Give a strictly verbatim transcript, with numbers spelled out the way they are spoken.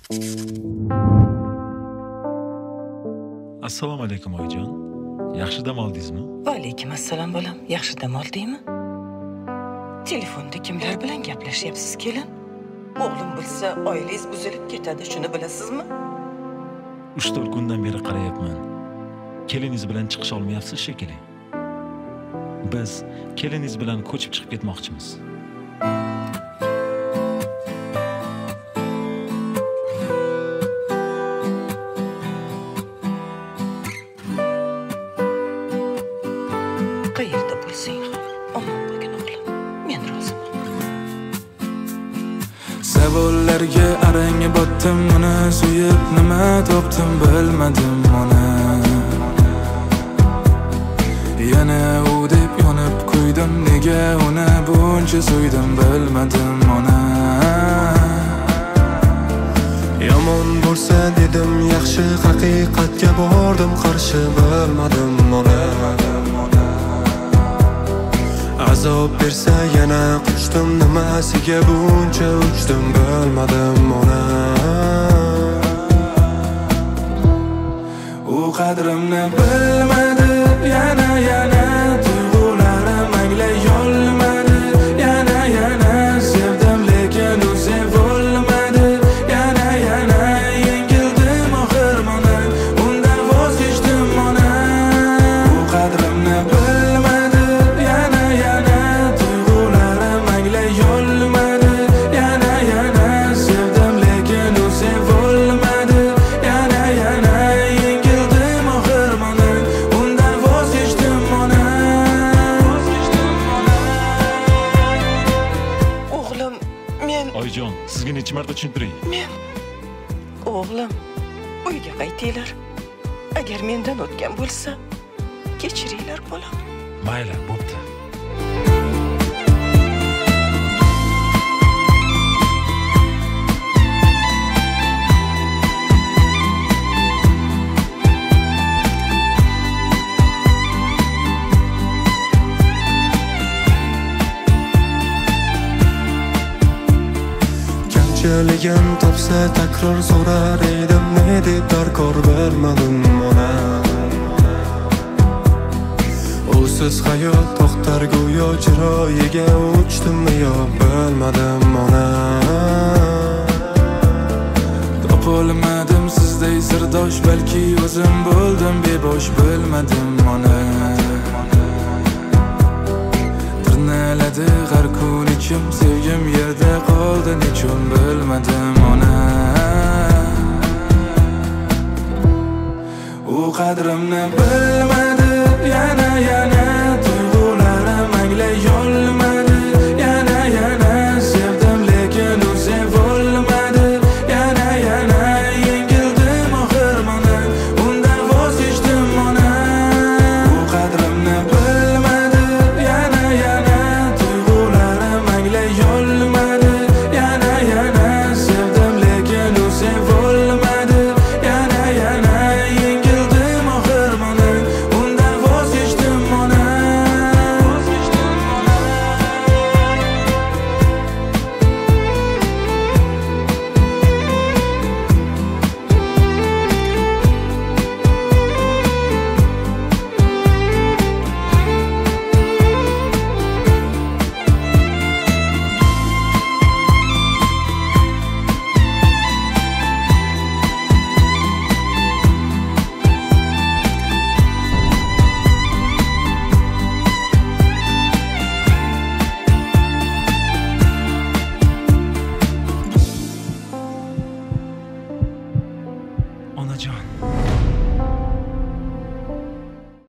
Assalomu alaykum oyijon. Yaxshi dam oldingizmi? Va alaykum assalom bolam. Yaxshi dam oldingmi? Telefonda kimlar bilan gaplashyapsiz kelin? O'g'lim bilsa, oilangiz buzilib ketadi, shuni bilasizmi? uch to'rt kundan beri qarayapman. Keliningiz bilan chiqish olmayapsiz shekilli. Biz keliningiz bilan ko'chib chiqib ketmoqchimiz. Qayerda bo'lsang ham omon bo'lgin o'g'lim. Men roziman. Savollarga arang botdim, uni suyib nima topdim bilmadim uni. Yana u deb yonib qo'ydim, nega uni buncha suydim bilmadim uni. Yomon bo'lsa dedim yaxshi, haqiqatga bordim qarshi bilmadim uni. Azob bersa yana quchdim, nimasiga buncha uchdim bilmadim uni. U qadrimni bilmadi, yana yana tuyg'ularim anglay olmadi. Yana yana sevdim lekin u sevilmadi. Yana yana yengildim oxir mana, undan voz kechdim mana. U qadrimni bilmadi, yana yana tuyg'ularim anglay olmadi. Yana yana sevdim lekin u sevilmadi. Yana yana yengildim oxir mana, undan voz kechdim mana. O'g'lim, men Oyijon, sizga necha marta tushuntiray? men o'g'lim, uyga qaytinglar. Agar mendan o'tgan bo'lsa, kechiringlar bolam. Mayli, bo'pti. Kamchiligim topsa takror so'rar edim, ne deb darkor bilmadim ona. Usiz hayot to'xtar go'yo, chiroyiga uchdimmi yo bilmadim ona. Topolmadim sizday sirdosh, balki o'zim bo'ldim bebosh bilmadim ona. Tirnaladi har kun ichim, sevgim yerda qoldi nechun bilmadim ona. U qadrimni bilmadi, yana yana